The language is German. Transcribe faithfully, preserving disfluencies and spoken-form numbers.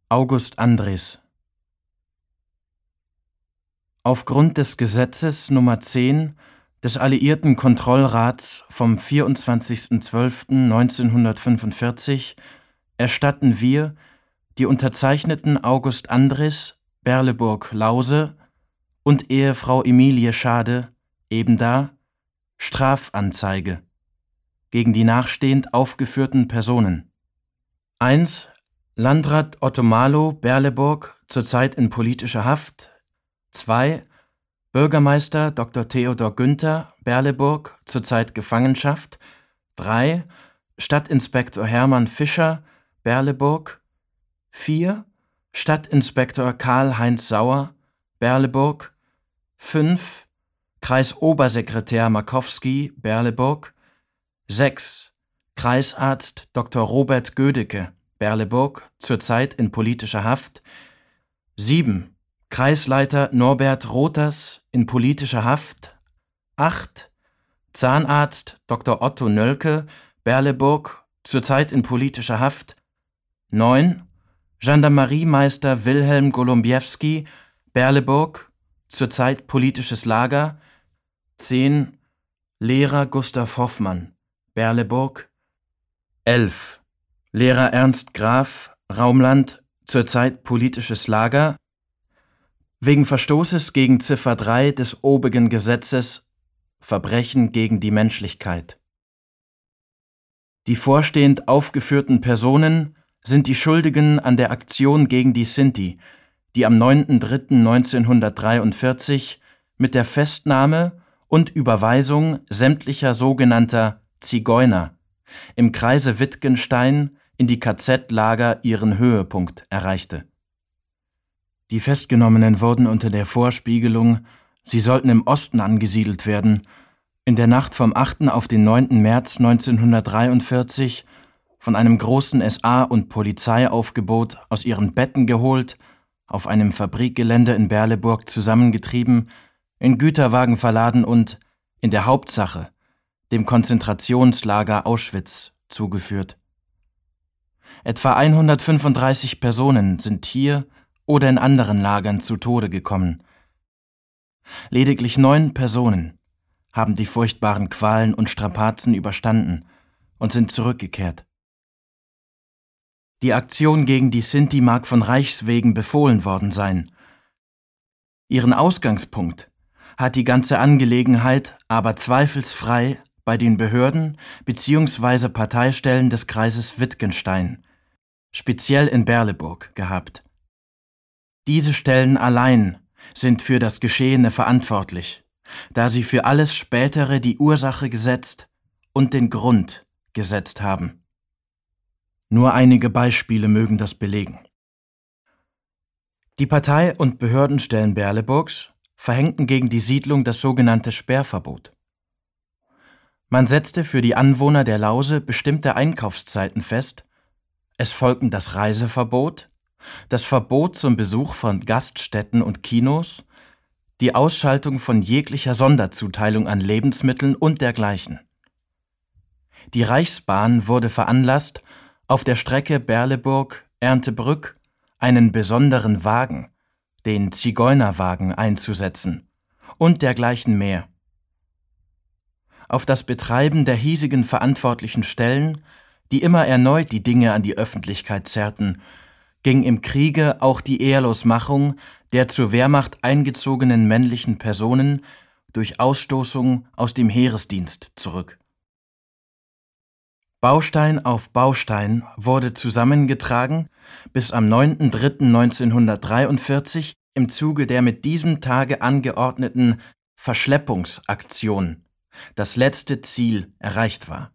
August Andres. Aufgrund des Gesetzes Nummer zehn des Alliierten Kontrollrats vom vierundzwanzigsten zwölften neunzehnhundertfünfundvierzig erstatten wir, die Unterzeichneten August Andres, Berleburg-Lause und Ehefrau Emilie Schade, ebenda, Strafanzeige gegen die nachstehend aufgeführten Personen. eins. Landrat Otto Malow, Berleburg, zurzeit in politischer Haft. zwei. Bürgermeister Doktor Theodor Günther, Berleburg, zurzeit Gefangenschaft. drei. Stadtinspektor Hermann Fischer, Berleburg. vier. Stadtinspektor Karl-Heinz Sauer, Berleburg. fünf. Kreisobersekretär Markowski, Berleburg. sechs. Kreisarzt Doktor Robert Gödecke, Berleburg, zurzeit in politischer Haft. sieben. Kreisleiter Norbert Rothers, in politischer Haft. acht. Zahnarzt Doktor Otto Nölke, Berleburg, zurzeit in politischer Haft. neun. Gendarmeriemeister Wilhelm Golombiewski, Berleburg, zurzeit politisches Lager. zehn. Lehrer Gustav Hoffmann, Berleburg. elf. Lehrer Ernst Graf, Raumland, zurzeit politisches Lager. Wegen Verstoßes gegen Ziffer drei des obigen Gesetzes Verbrechen gegen die Menschlichkeit. Die vorstehend aufgeführten Personen sind die Schuldigen an der Aktion gegen die Sinti, die am neunten dritten neunzehnhundertdreiundvierzig mit der Festnahme und Überweisung sämtlicher sogenannter Zigeuner im Kreise Wittgenstein in die K Z-Lager ihren Höhepunkt erreichte. Die Festgenommenen wurden unter der Vorspiegelung, sie sollten im Osten angesiedelt werden, in der Nacht vom achten auf den neunten März neunzehnhundertdreiundvierzig von einem großen S A- und Polizeiaufgebot aus ihren Betten geholt, auf einem Fabrikgelände in Berleburg zusammengetrieben, in Güterwagen verladen und, in der Hauptsache, dem Konzentrationslager Auschwitz zugeführt. Etwa hundertfünfunddreißig Personen sind hier oder in anderen Lagern zu Tode gekommen. Lediglich neun Personen haben die furchtbaren Qualen und Strapazen überstanden und sind zurückgekehrt. Die Aktion gegen die Sinti mag von Reichs wegen befohlen worden sein. Ihren Ausgangspunkt hat die ganze Angelegenheit aber zweifelsfrei bei den Behörden bzw. Parteistellen des Kreises Wittgenstein, speziell in Berleburg, gehabt. Diese Stellen allein sind für das Geschehene verantwortlich, da sie für alles Spätere die Ursache gesetzt und den Grund gesetzt haben. Nur einige Beispiele mögen das belegen. Die Partei- und Behördenstellen Berleburgs verhängten gegen die Siedlung das sogenannte Sperrverbot. Man setzte für die Anwohner der Lause bestimmte Einkaufszeiten fest, es folgten das Reiseverbot, das Verbot zum Besuch von Gaststätten und Kinos, die Ausschaltung von jeglicher Sonderzuteilung an Lebensmitteln und dergleichen. Die Reichsbahn wurde veranlasst, auf der Strecke Berleburg-Erntebrück einen besonderen Wagen, den Zigeunerwagen, einzusetzen und dergleichen mehr. Auf das Betreiben der hiesigen verantwortlichen Stellen, die immer erneut die Dinge an die Öffentlichkeit zerrten, ging im Kriege auch die Ehrlosmachung der zur Wehrmacht eingezogenen männlichen Personen durch Ausstoßung aus dem Heeresdienst zurück. Baustein auf Baustein wurde zusammengetragen, bis am neunten dritten neunzehnhundertdreiundvierzig im Zuge der mit diesem Tage angeordneten Verschleppungsaktion das letzte Ziel erreicht war.